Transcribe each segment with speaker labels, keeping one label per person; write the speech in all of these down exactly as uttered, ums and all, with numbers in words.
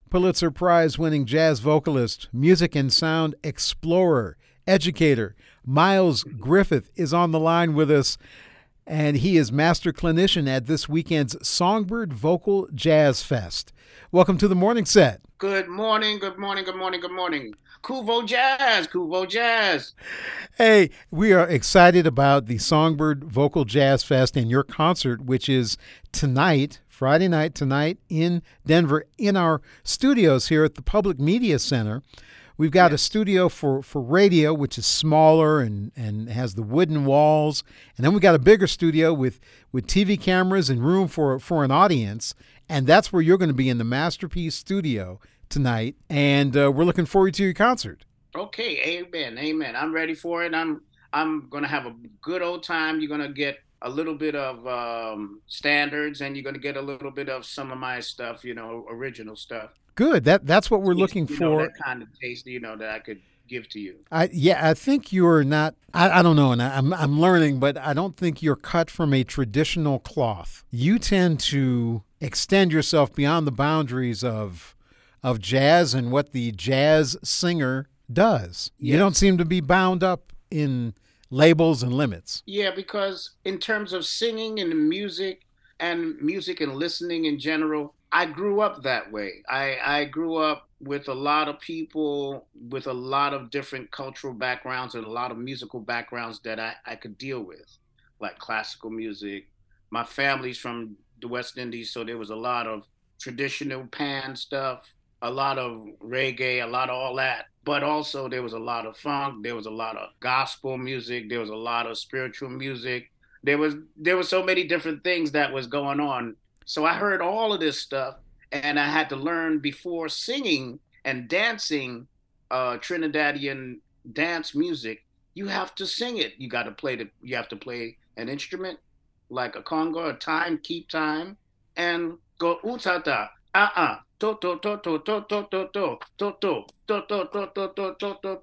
Speaker 1: Pulitzer Prize-winning jazz vocalist, music and sound explorer, educator, Miles Griffith is on the line with us, and he is master clinician at this weekend's Songbird Vocal Jazz Fest. Welcome to the Morning Set.
Speaker 2: Good morning, good morning, good morning, good morning. Kuvo Jazz, Kuvo Jazz.
Speaker 1: Hey, we are excited about the Songbird Vocal Jazz Fest and your concert, which is tonight, Friday night, tonight in Denver, in our studios here at the Public Media Center. We've got yes. a studio for, for radio, which is smaller and, and has the wooden walls. And then we got a bigger studio with, with T V cameras and room for, for an audience. And that's where you're going to be, in the Masterpiece Studio tonight. And uh, we're looking forward to your concert.
Speaker 2: Okay, amen, amen. I'm ready for it. I'm I'm going to have a good old time. You're going to get a little bit of um, standards, and you're going to get a little bit of some of my stuff, you know, original stuff.
Speaker 1: Good. That That's what we're
Speaker 2: Taste,
Speaker 1: looking
Speaker 2: you
Speaker 1: for.
Speaker 2: Know, that kind of taste, you know, that I could give to you.
Speaker 1: I Yeah, I think you're not, I, I don't know, and I, I'm, I'm learning, but I don't think you're cut from a traditional cloth. You tend to extend yourself beyond the boundaries of of jazz and what the jazz singer does. Yes. You don't seem to be bound up in labels and limits.
Speaker 2: Yeah, because in terms of singing and music and music and listening in general, I grew up that way. I, I grew up with a lot of people with a lot of different cultural backgrounds and a lot of musical backgrounds that I, I could deal with, like classical music. My family's from the West Indies, so there was a lot of traditional pan stuff, a lot of reggae, a lot of all that. But also there was a lot of funk, there was a lot of gospel music, there was a lot of spiritual music. There was there were so many different things that was going on. So I heard all of this stuff, and I had to learn before singing and dancing uh, Trinidadian dance music. You have to sing it. You got to play the. You have to play an instrument like a conga, a time, keep time, and go utata, ah ah, to to to to to to to to to to to to to to to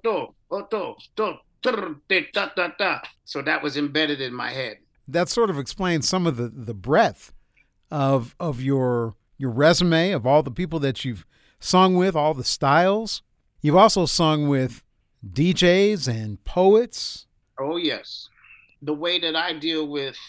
Speaker 2: to to to to. So that was embedded in my head.
Speaker 1: That sort of explains some of the, the breadth of of your your resume, of all the people that you've sung with, all the styles. You've also sung with D Js and poets.
Speaker 2: Oh, yes. The way that I deal with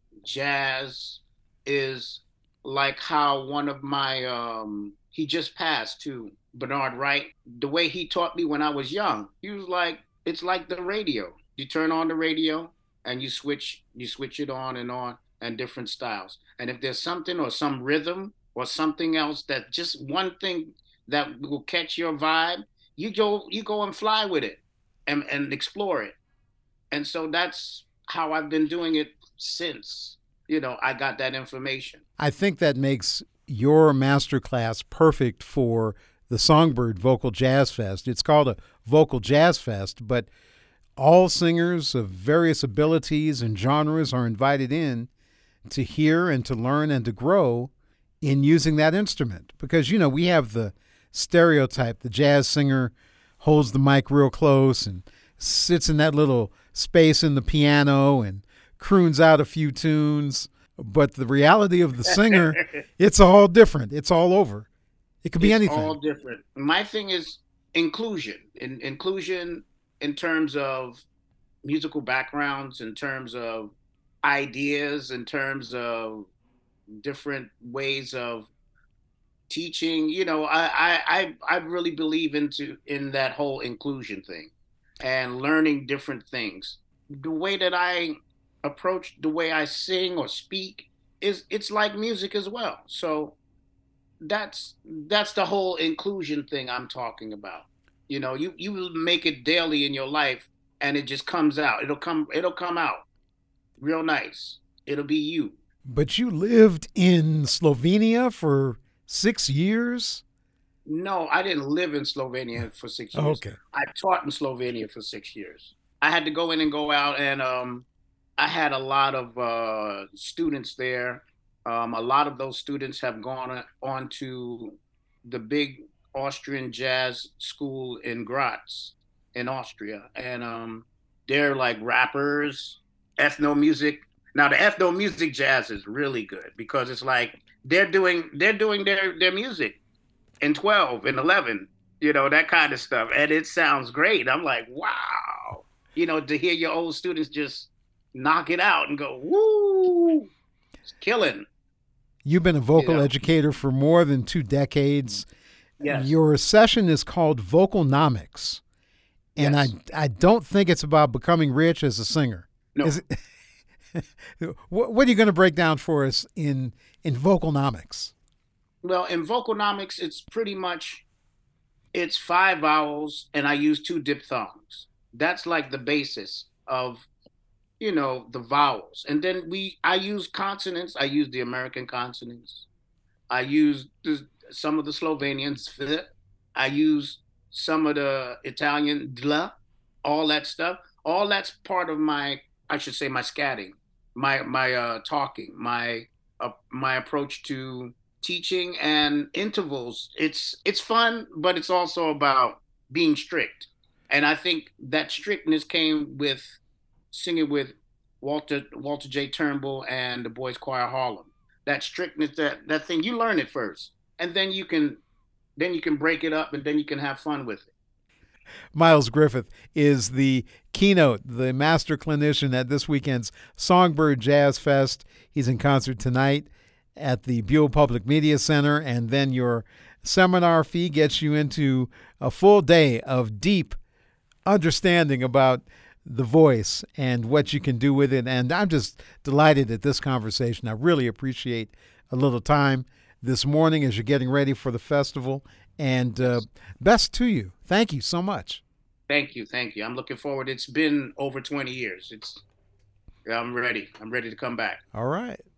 Speaker 2: jazz is like how one of my, um, he just passed too, Bernard Wright. The way he taught me when I was young, he was like, it's like the radio. You turn on the radio and you switch, you switch it on and on, and different styles. And if there's something or some rhythm or something else, that just one thing that will catch your vibe, you go you go and fly with it and, and explore it. And so that's how I've been doing it since, you know, I got that information.
Speaker 1: I think that makes your masterclass perfect for the Songbird Vocal Jazz Fest. It's called a Vocal Jazz Fest, but all singers of various abilities and genres are invited in to hear and to learn and to grow in using that instrument. Because, you know, we have the stereotype, the jazz singer holds the mic real close and sits in that little space in the piano and croons out a few tunes. But the reality of the singer, it's all different. It's all over. It could be
Speaker 2: it's
Speaker 1: anything.
Speaker 2: All different. My thing is inclusion. In, inclusion in terms of musical backgrounds, in terms of ideas, in terms of different ways of teaching. You know, I I I really believe into in that whole inclusion thing and learning different things. The way that I approach, the way I sing or speak is it's like music as well. So that's that's the whole inclusion thing I'm talking about. You know, you you will make it daily in your life, and it just comes out. It'll come it'll come out real nice. It'll be you.
Speaker 1: But you lived in Slovenia for six years?
Speaker 2: No, I didn't live in Slovenia for six years.
Speaker 1: Okay.
Speaker 2: I taught in Slovenia for six years. I had to go in and go out, and um, I had a lot of uh, students there. Um, a lot of those students have gone on to the big Austrian jazz school in Graz, in Austria. And um, they're like rappers, ethno music. Now the ethno music jazz is really good because it's like they're doing they're doing their, their music and twelve and eleven, you know, that kind of stuff. And it sounds great. I'm like, wow, you know, to hear your old students just knock it out and go, woo, it's killing.
Speaker 1: You've been a vocal
Speaker 2: You know?
Speaker 1: educator for more than two decades.
Speaker 2: Yes.
Speaker 1: Your session is called Vocalnomics. And
Speaker 2: Yes.
Speaker 1: I, I don't think it's about becoming rich as a singer.
Speaker 2: No.
Speaker 1: Is it, what, what are you going to break down for us in, in Vocalnomics?
Speaker 2: Well, in Vocalnomics, it's pretty much, it's five vowels and I use two diphthongs. That's like the basis of, you know, the vowels. And then we, I use consonants. I use the American consonants. I use the, some of the Slovenians. I use some of the Italian, dla, all that stuff. All that's part of my, I should say, my scatting, my my uh, talking, my uh, my approach to teaching and intervals. It's it's fun, but it's also about being strict. And I think that strictness came with singing with Walter Walter J. Turnbull and the Boys Choir Harlem. That strictness, that that thing, you learn it first, and then you can then you can break it up, and then you can have fun with it.
Speaker 1: Miles Griffith is the keynote, the master clinician at this weekend's Songbird Jazz Fest. He's in concert tonight at the Buell Public Media Center, and then your seminar fee gets you into a full day of deep understanding about the voice and what you can do with it. And I'm just delighted at this conversation. I really appreciate a little time this morning as you're getting ready for the festival. And uh, best to you. Thank you so much.
Speaker 2: Thank you. Thank you. I'm looking forward. It's been over twenty years. It's, I'm ready. I'm ready to come back.
Speaker 1: All right.